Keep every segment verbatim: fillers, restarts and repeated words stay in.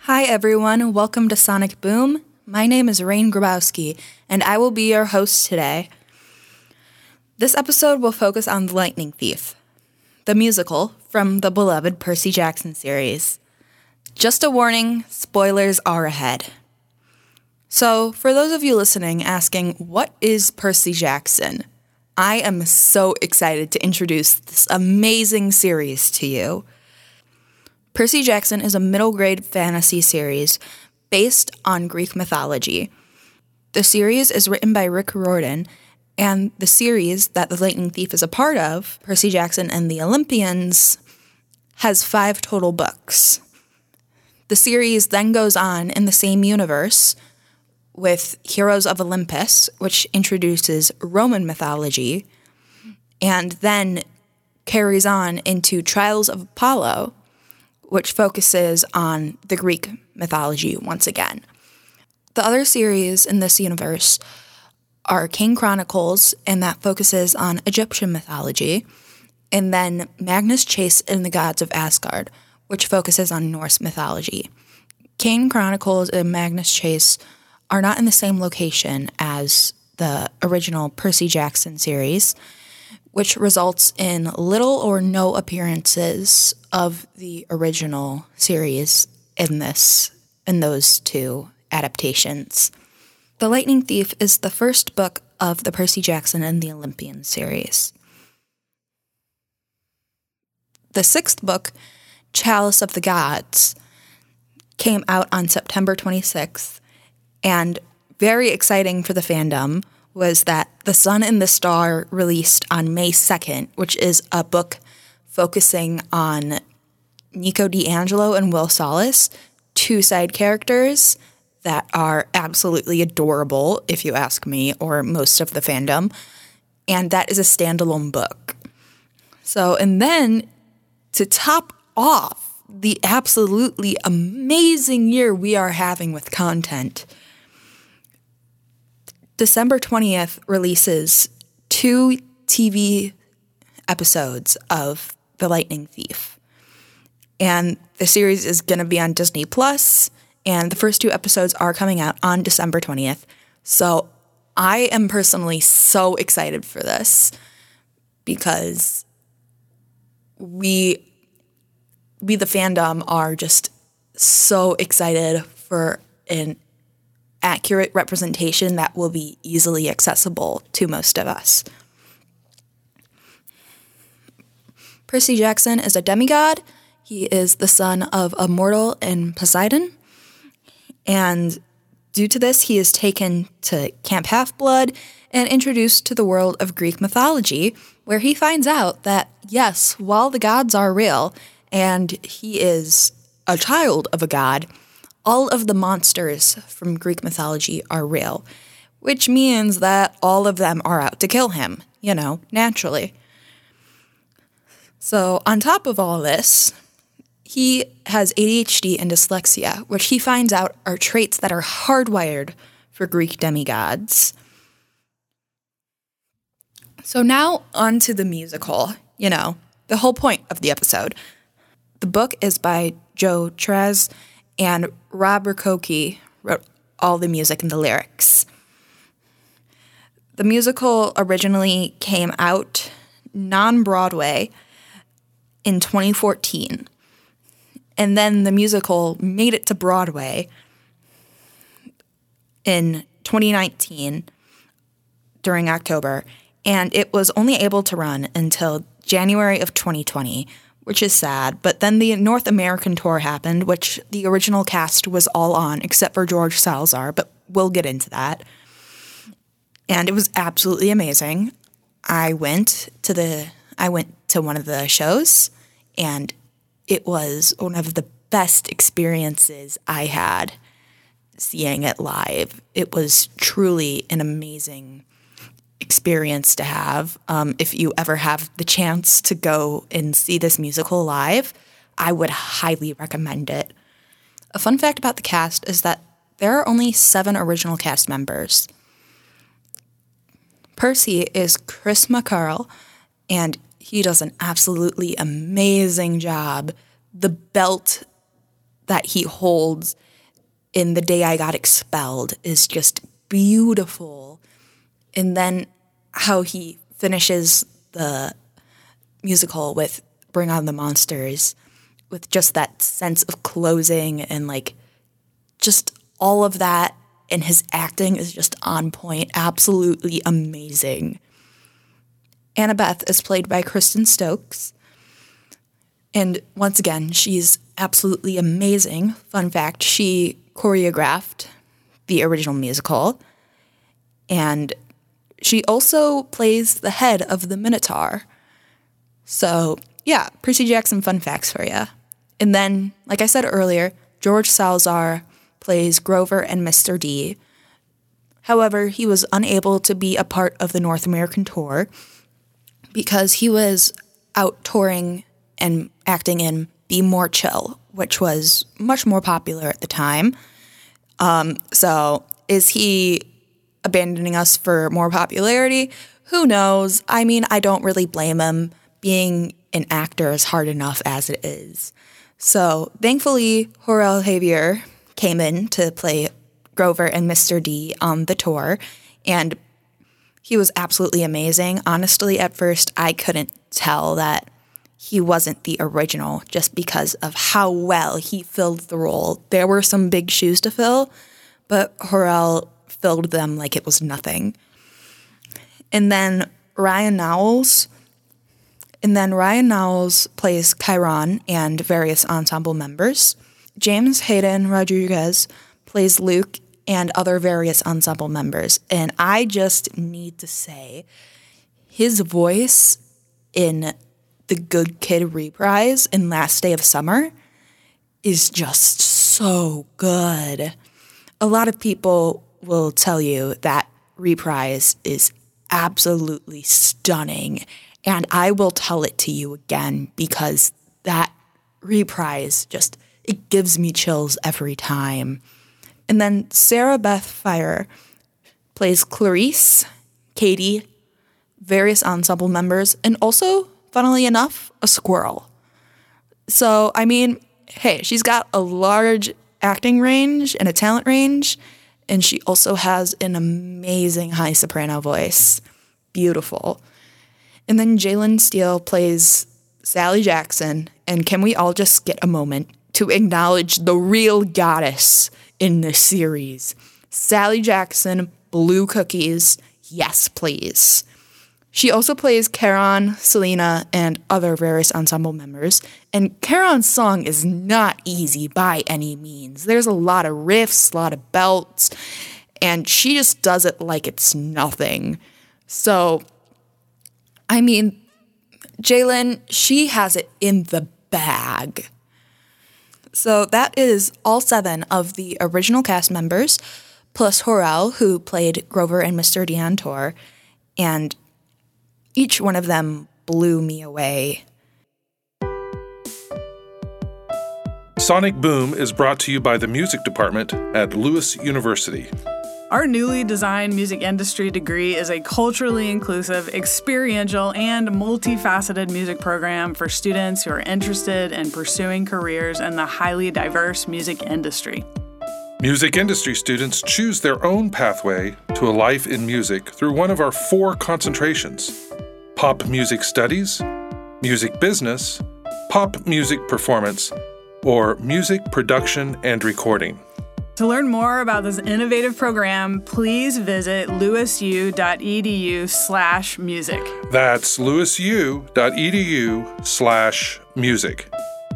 Hi everyone, welcome to Sonic Boom. My name is Rain Grabowski, and I will be your host today. This episode will focus on The Lightning Thief, the musical from the beloved Percy Jackson series. Just a warning, spoilers are ahead. So, for those of you listening asking, what is Percy Jackson? I am so excited to introduce this amazing series to you. Percy Jackson is a middle grade fantasy series based on Greek mythology. The series is written by Rick Riordan, and the series that The Lightning Thief is a part of, Percy Jackson and the Olympians, has five total books. The series then goes on in the same universe with Heroes of Olympus, which introduces Roman mythology, and then carries on into Trials of Apollo, which focuses on the Greek mythology once again. The other series in this universe are Kane Chronicles, and that focuses on Egyptian mythology, and then Magnus Chase and the Gods of Asgard, which focuses on Norse mythology. Kane Chronicles and Magnus Chase are not in the same location as the original Percy Jackson series, which results in little or no appearances of the original series in this in those two adaptations. The Lightning Thief is the first book of the Percy Jackson and the Olympian series. The sixth book, Chalice of the Gods, came out on September twenty-sixth, and very exciting for the fandom was that The Sun and the Star released on May second, which is a book focusing on Nico D'Angelo and Will Solis, two side characters that are absolutely adorable, if you ask me, or most of the fandom, and that is a standalone book. So, and then to top off the absolutely amazing year we are having with content, December twentieth releases two T V episodes of The Lightning Thief. And the series is going to be on Disney Plus, and the first two episodes are coming out on December twentieth. So I am personally so excited for this because we, we the fandom, are just so excited for an accurate representation that will be easily accessible to most of us. Percy Jackson is a demigod. He is the son of a mortal and Poseidon. And due to this, he is taken to Camp Half-Blood and introduced to the world of Greek mythology, where he finds out that, yes, while the gods are real, and he is a child of a god, all of the monsters from Greek mythology are real, which means that all of them are out to kill him, you know, naturally. So on top of all this, he has A D H D and dyslexia, which he finds out are traits that are hardwired for Greek demigods. So now on to the musical, you know, the whole point of the episode. The book is by Joe Trez, and Rob Rakoki wrote all the music and the lyrics. The musical originally came out non-Broadway in twenty fourteen, and then the musical made it to Broadway in twenty nineteen during October, and it was only able to run until January of twenty twenty, which is sad. But then the North American tour happened, which the original cast was all on, except for George Salazar, but we'll get into that. And it was absolutely amazing. I went to the I went to one of the shows, and it was one of the best experiences I had seeing it live. It was truly an amazing experience to have. Um, if you ever have the chance to go and see this musical live, I would highly recommend it. A fun fact about the cast is that there are only seven original cast members. Percy is Chris McCarl, and he does an absolutely amazing job. The belt that he holds in The Day I Got Expelled is just beautiful. And then how he finishes the musical with Bring On the Monsters, with just that sense of closing and like just all of that, and his acting is just on point, absolutely amazing. Annabeth is played by Kristen Stokes, and once again, she's absolutely amazing. Fun fact, she choreographed the original musical, and she also plays the head of the Minotaur. So, yeah, Percy Jackson fun facts for you. And then, like I said earlier, George Salazar plays Grover and Mister D. However, he was unable to be a part of the North American tour because he was out touring and acting in Be More Chill, which was much more popular at the time. Um, so is he abandoning us for more popularity? Who knows? I mean, I don't really blame him. Being an actor is hard enough as it is. So thankfully, Jorel Javier came in to play Grover and Mister D on the tour, and he was absolutely amazing. Honestly, at first, I couldn't tell that he wasn't the original just because of how well he filled the role. There were some big shoes to fill, but Jorel filled them like it was nothing. And then Ryan Knowles, and then Ryan Knowles plays Chiron and various ensemble members. James Hayden Rodriguez plays Luke and other various ensemble members. And I just need to say, his voice in the Good Kid reprise in Last Day of Summer is just so good. A lot of people will tell you that reprise is absolutely stunning, and I will tell it to you again because that reprise just, it gives me chills every time. And then Sarah Beth Fire plays Clarice, Katie, various ensemble members, and also, funnily enough, a squirrel. So, I mean, hey, she's got a large acting range and a talent range, and she also has an amazing high soprano voice. Beautiful. And then Jalen Steele plays Sally Jackson, and can we all just get a moment to acknowledge the real goddess in this series? Sally Jackson, Blue Cookies, yes please. She also plays Charon, Selena, and other various ensemble members, and Charon's song is not easy by any means. There's a lot of riffs, a lot of belts, and she just does it like it's nothing. So, I mean, Jalen, she has it in the bag. So that is all seven of the original cast members, plus Jorel, who played Grover and Mister D on tour, and each one of them blew me away. Sonic Boom is brought to you by the music department at Lewis University. Our newly designed music industry degree is a culturally inclusive, experiential, and multifaceted music program for students who are interested in pursuing careers in the highly diverse music industry. Music industry students choose their own pathway to a life in music through one of our four concentrations: pop music studies, music business, pop music performance, or music production and recording. To learn more about this innovative program, please visit lewisu.edu slash music. That's lewisu.edu slash music.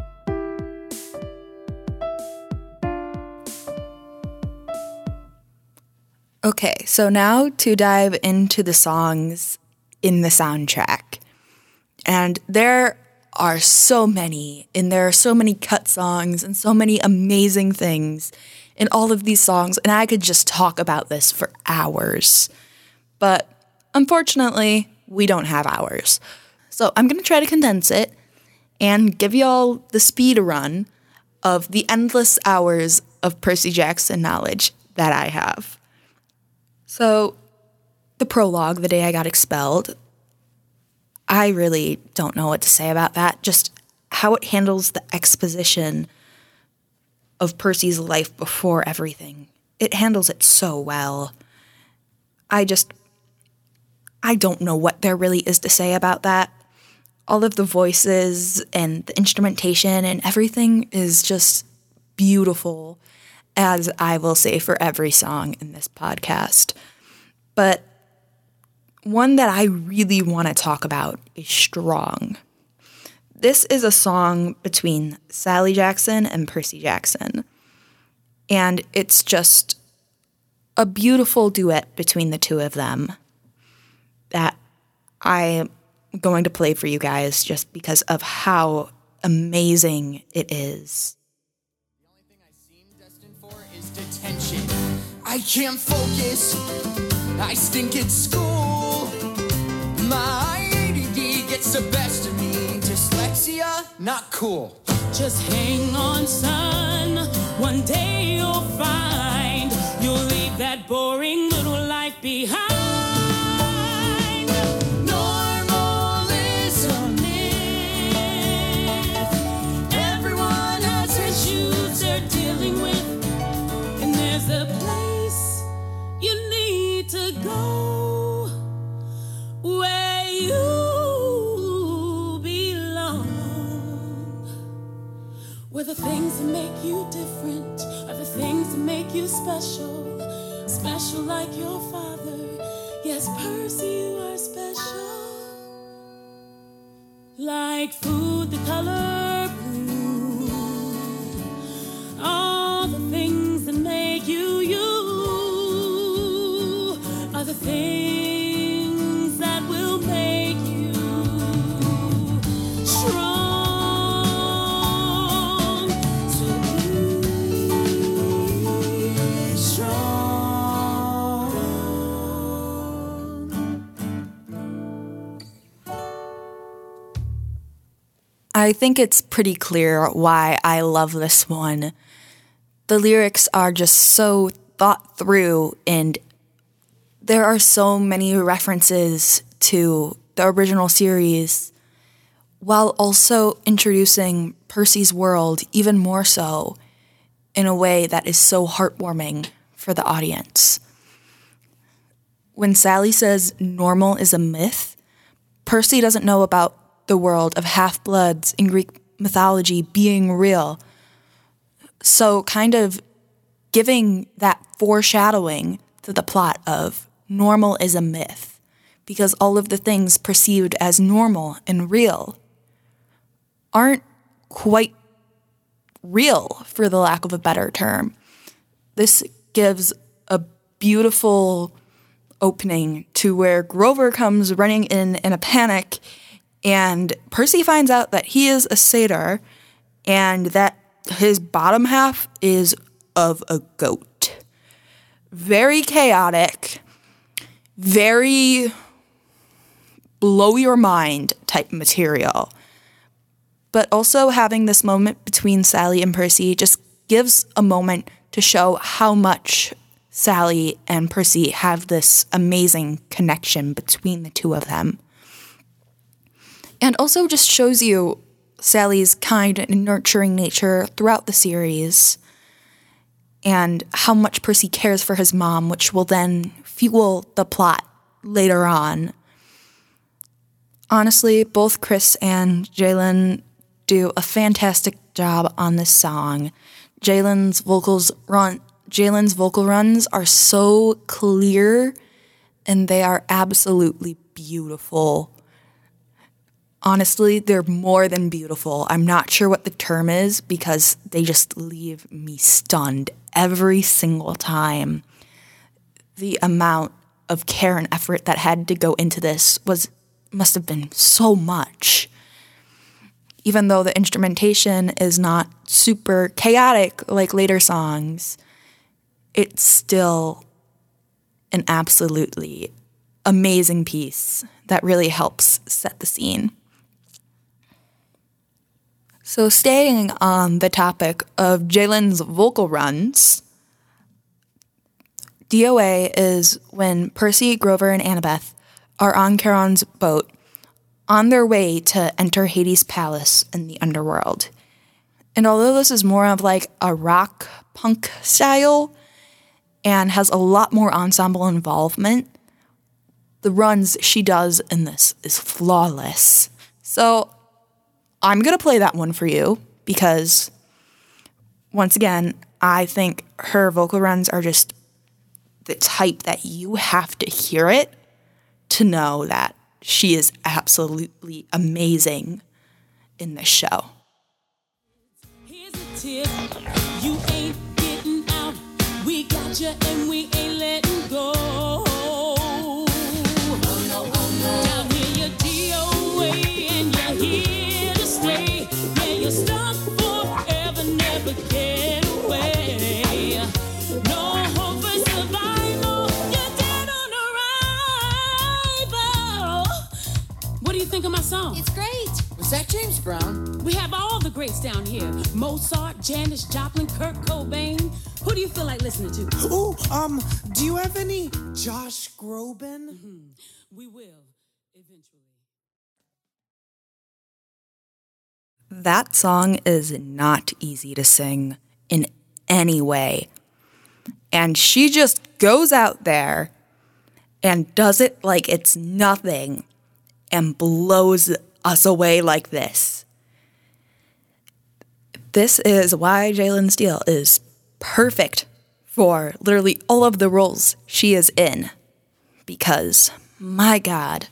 Okay, so now to dive into the songs in the soundtrack. And there are so many, and there are so many cut songs and so many amazing things in all of these songs, and I could just talk about this for hours. But unfortunately, we don't have hours. So I'm going to try to condense it and give y'all the speed run of the endless hours of Percy Jackson knowledge that I have. So the prologue, The Day I Got Expelled, I really don't know what to say about that. Just how it handles the exposition of Percy's life before everything. It handles it so well. I just, I don't know what there really is to say about that. All of the voices and the instrumentation and everything is just beautiful, as I will say for every song in this podcast. But one that I really want to talk about is Strong. This is a song between Sally Jackson and Percy Jackson. And it's just a beautiful duet between the two of them that I'm going to play for you guys just because of how amazing it is. The only thing I seem destined for is detention. I can't focus. I stink at school. My A D D gets the best of me. Dyslexia, not cool. Just hang on, son. One day you'll find you'll leave that boring little life behind. Normal is a myth. Everyone has issues they're dealing with, and there's a place you need to go where you belong, where the things that make you different are the things that make you special. Special like your father. Yes, Percy, you are special. Like food, the color blue. All the things that make you you are the things that will make you strong. So be strong. I think it's pretty clear why I love this one. The lyrics are just so thought through, and there are so many references to the original series, while also introducing Percy's world even more so in a way that is so heartwarming for the audience. When Sally says normal is a myth, Percy doesn't know about the world of half-bloods in Greek mythology being real. So kind of giving that foreshadowing to the plot of normal is a myth, because all of the things perceived as normal and real aren't quite real, for the lack of a better term. This gives a beautiful opening to where Grover comes running in in a panic, and Percy finds out that he is a satyr and that his bottom half is of a goat. Very chaotic, very blow your mind type material. But also having this moment between Sally and Percy just gives a moment to show how much Sally and Percy have this amazing connection between the two of them. And also just shows you Sally's kind and nurturing nature throughout the series, and how much Percy cares for his mom, which will then fuel the plot later on. Honestly, both Chris and Jalen do a fantastic job on this song. Jalen's vocals run, Jalen's vocal runs are so clear, and they are absolutely beautiful. Honestly, they're more than beautiful. I'm not sure what the term is because they just leave me stunned every single time. The amount of care and effort that had to go into this was must have been so much. Even though the instrumentation is not super chaotic like later songs, it's still an absolutely amazing piece that really helps set the scene. So staying on the topic of Jalen's vocal runs, D O A is when Percy, Grover, and Annabeth are on Charon's boat on their way to enter Hades' palace in the underworld. And although this is more of like a rock punk style and has a lot more ensemble involvement, the runs she does in this is flawless. So I'm going to play that one for you because, once again, I think her vocal runs are just the type that you have to hear it to know that she is absolutely amazing in this show. Here's a tip. You ain't getting out. We got you and we ain't letting go. Oh no, oh no. Down here you're D O A and you're here to stay. Yeah, you're stuck forever, never get away. No hope for survival. You're dead on arrival. What do you think of my song? It's great. Was that James Brown? We have all the greats down here. Mozart, Janis Joplin, Kurt Cobain. Who do you feel like listening to? Oh, um, do you have any Josh Groban? Mm-hmm. We will, eventually. That song is not easy to sing in any way. And she just goes out there and does it like it's nothing and blows us away like this. This is why Jalen Steele is perfect for literally all of the roles she is in. Because, my God,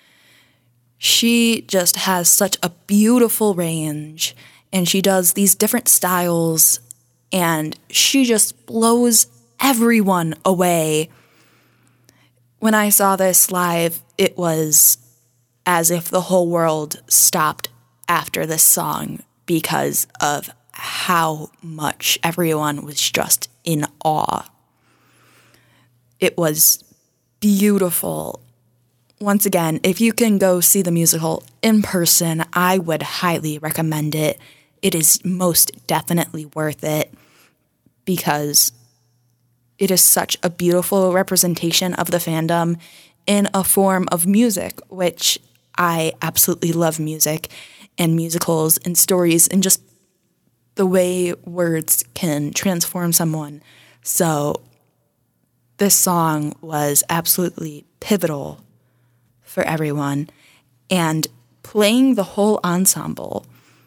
she just has such a beautiful range, and she does these different styles, and she just blows everyone away. When I saw this live, it was as if the whole world stopped after this song because of how much everyone was just in awe. It was beautiful. Once again, if you can go see the musical in person, I would highly recommend it. It is most definitely worth it because it is such a beautiful representation of the fandom in a form of music, which I absolutely love music and musicals and stories and just the way words can transform someone. So this song was absolutely pivotal for everyone. And playing the whole ensemble,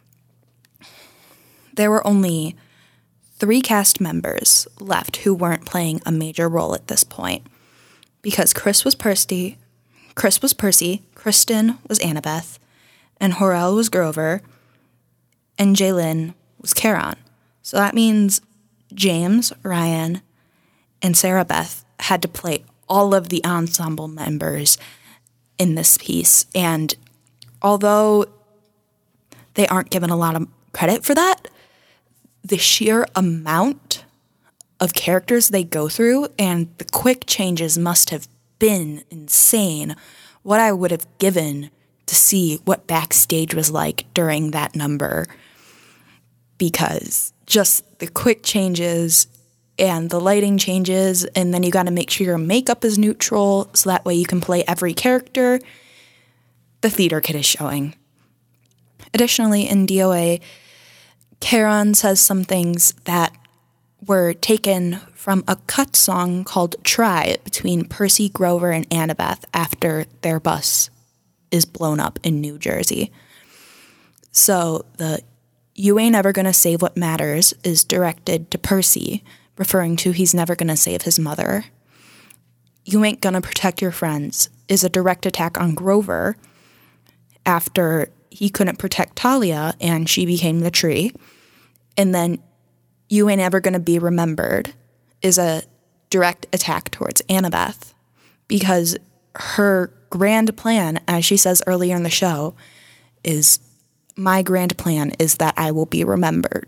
there were only three cast members left who weren't playing a major role at this point because Chris was Percy, Chris was Percy, Kristen was Annabeth, and Horrell was Grover, and Jalen was Charon. So that means James, Ryan, and Sarah Beth had to play all of the ensemble members in this piece. And although they aren't given a lot of credit for that, the sheer amount of characters they go through and the quick changes must have been insane. What I would have given to see what backstage was like during that number, because just the quick changes and the lighting changes, and then you got to make sure your makeup is neutral so that way you can play every character. The theater kit is showing. Additionally, in D O A, Charon says some things that were taken from a cut song called Try between Percy, Grover, and Annabeth after their bus is blown up in New Jersey. So the "You ain't ever gonna save what matters" is directed to Percy, referring to he's never gonna save his mother. "You ain't gonna protect your friends" is a direct attack on Grover after he couldn't protect Talia and she became the tree. And then "You ain't ever gonna be remembered" is a direct attack towards Annabeth because her grand plan, as she says earlier in the show, is "My grand plan is that I will be remembered."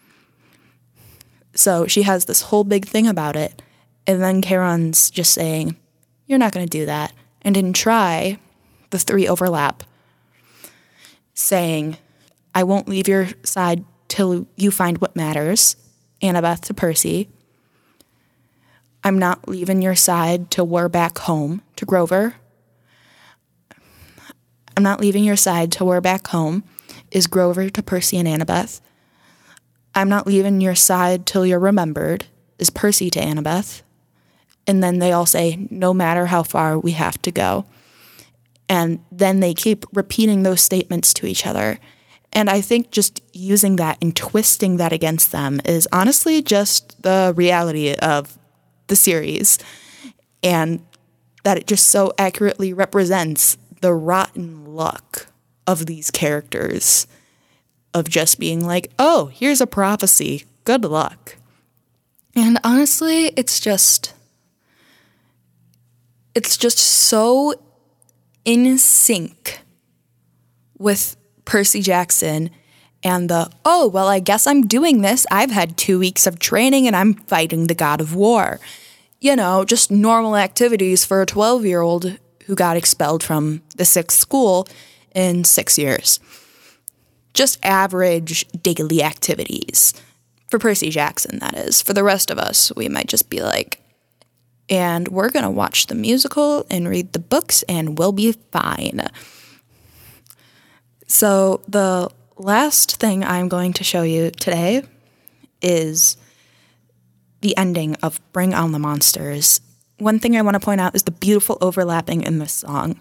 So she has this whole big thing about it, and then Charon's just saying, "You're not going to do that." And in Try, the three overlap, saying, "I won't leave your side till you find what matters," Annabeth to Percy. "I'm not leaving your side till we're back home," to Grover. "I'm not leaving your side till we're back home," is Grover to Percy and Annabeth. I'm not leaving your side till you're remembered, is Percy to Annabeth. And then they all say, no matter how far we have to go. And then they keep repeating those statements to each other. And I think just using that and twisting that against them is honestly just the reality of the series. And that it just so accurately represents the rotten luck of these characters. Of just being like, oh, here's a prophecy. Good luck. And honestly, it's just... It's just so in sync with Percy Jackson and the, oh, well, I guess I'm doing this. I've had two weeks of training and I'm fighting the god of war. You know, just normal activities for a twelve-year-old who got expelled from the sixth school in six years. Just average daily activities. For Percy Jackson, that is. For the rest of us, we might just be like, and we're going to watch the musical and read the books and we'll be fine. So the last thing I'm going to show you today is the ending of Bring On the Monsters. One thing I want to point out is the beautiful overlapping in this song.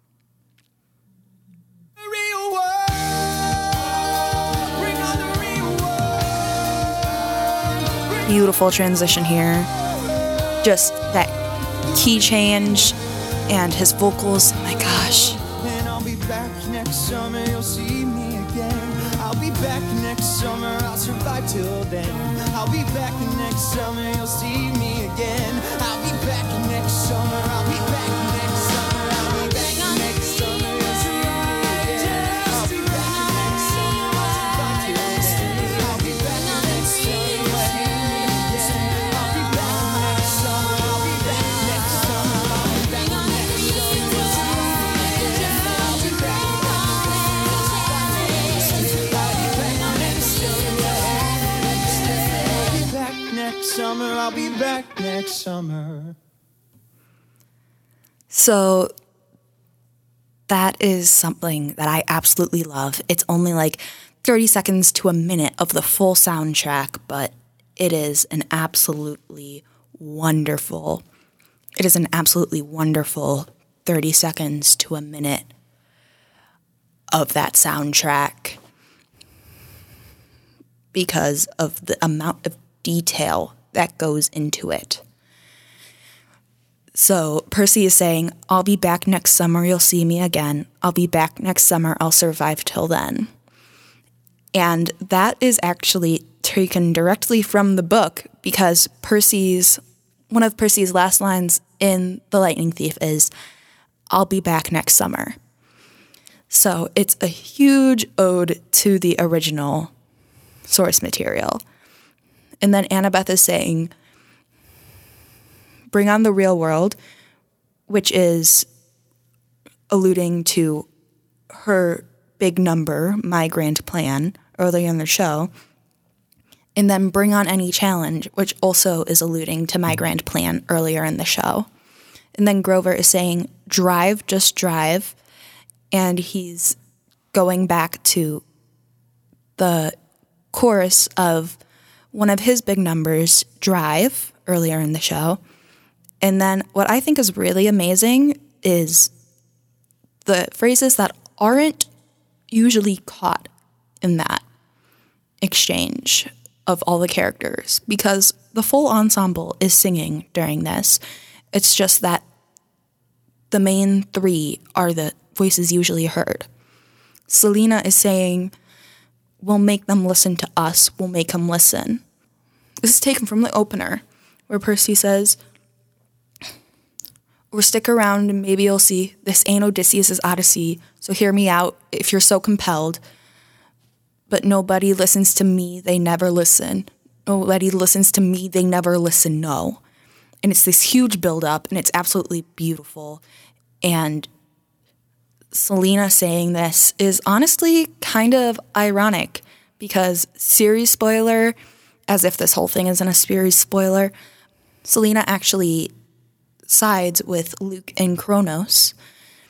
Beautiful transition here. Just that key change and his vocals. Oh my gosh. And I'll be back next summer, you'll see me again. I'll be back next summer, I'll survive till then. I'll be back next summer, you'll see me again. I'll be back next summer, I'll be back next summer. I'll be back next summer, you'll see me again. I'll be back next summer, I'll survive till then. I'll be back next summer, you'll see me again. I'll be back next summer, I'll be back next summer. I'll be back next summer, you'll see me again. I'll be back next summer, I'll be back next summer. So that is something that I absolutely love. It's only like thirty seconds to a minute of the full soundtrack, but it is an absolutely wonderful, it is an absolutely wonderful thirty seconds to a minute of that soundtrack because of the amount of detail that goes into it. So Percy is saying, I'll be back next summer, you'll see me again. I'll be back next summer, I'll survive till then. And that is actually taken directly from the book because Percy's, one of Percy's last lines in The Lightning Thief is, I'll be back next summer. So it's a huge ode to the original source material. And then Annabeth is saying, bring on the real world, which is alluding to her big number, My Grand Plan, earlier in the show. And then bring on any challenge, which also is alluding to My Grand Plan earlier in the show. And then Grover is saying, drive, just drive. And he's going back to the chorus of one of his big numbers, Drive, earlier in the show. And then what I think is really amazing is the phrases that aren't usually caught in that exchange of all the characters, because the full ensemble is singing during this. It's just that the main three are the voices usually heard. Selena is saying, we'll make them listen to us, we'll make them listen. This is taken from the opener, where Percy says, or stick around and maybe you'll see, this ain't Odysseus' Odyssey, so hear me out if you're so compelled. But nobody listens to me, they never listen. Nobody listens to me, they never listen, no. And it's this huge buildup, and it's absolutely beautiful. And Selena saying this is honestly kind of ironic, because series spoiler, as if this whole thing isn't a series spoiler, Selena actually sides with Luke and Kronos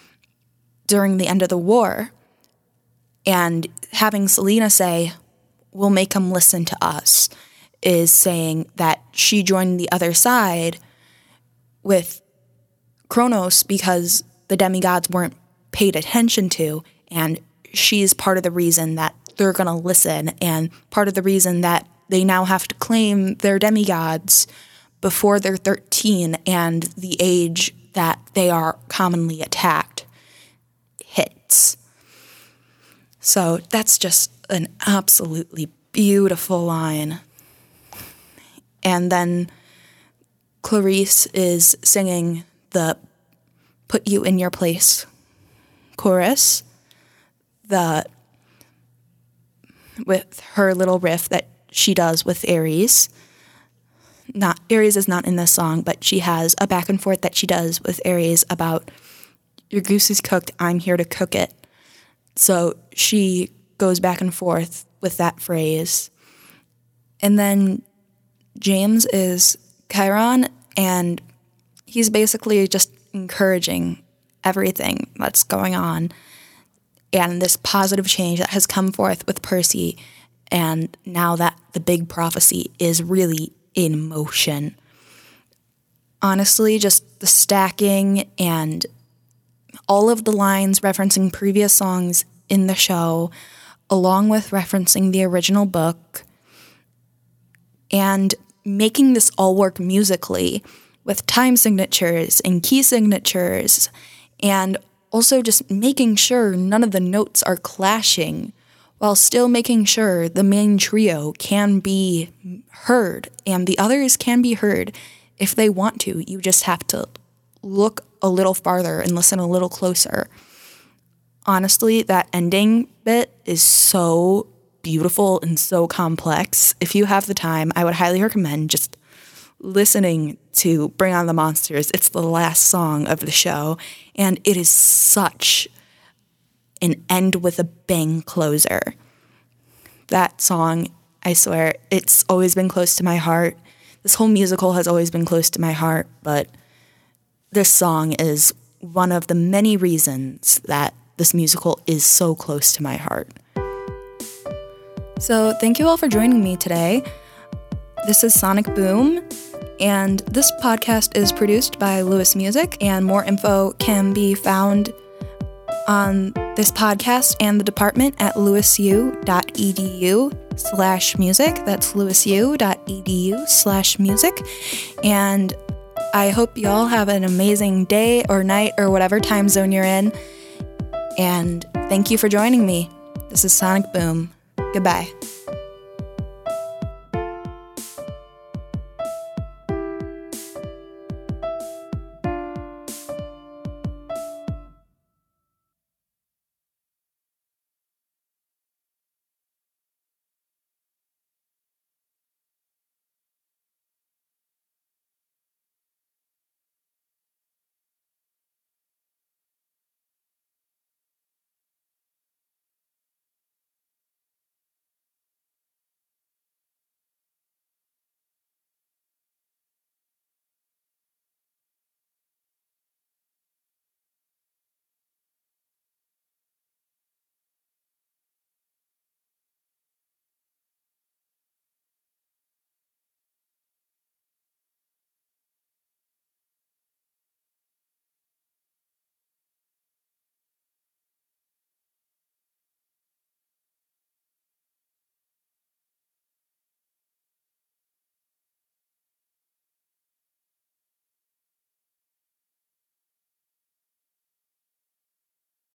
during the end of the war. And having Selena say, we'll make them listen to us, is saying that she joined the other side with Kronos because the demigods weren't paid attention to, and she's part of the reason that they're going to listen, and part of the reason that they now have to claim their demigods before they're thirteen and the age that they are commonly attacked hits. So that's just an absolutely beautiful line. And then Clarice is singing the Put You in Your Place chorus, the with her little riff that she does with Ares. Not Ares is not in this song, but she has a back and forth that she does with Ares about your goose is cooked, I'm here to cook it. So she goes back and forth with that phrase. And then James is Chiron, and he's basically just encouraging everything that's going on and this positive change that has come forth with Percy, and now that the big prophecy is really in motion. Honestly, just the stacking and all of the lines referencing previous songs in the show, along with referencing the original book, and making this all work musically with time signatures and key signatures, and also just making sure none of the notes are clashing while still making sure the main trio can be heard and the others can be heard if they want to. You just have to look a little farther and listen a little closer. Honestly, that ending bit is so beautiful and so complex. If you have the time, I would highly recommend just listening to Bring On the Monsters. It's the last song of the show, and it is such an end with a bang closer. That song, I swear, it's always been close to my heart. This whole musical has always been close to my heart, but this song is one of the many reasons that this musical is so close to my heart. So thank you all for joining me today. This is Sonic Boom, and this podcast is produced by Lewis Music, and more info can be found on this podcast and the department at lewisu.edu slash music. That's lewisu.edu slash music. And I hope you all have an amazing day or night or whatever time zone you're in. And thank you for joining me. This is Sonic Boom. Goodbye.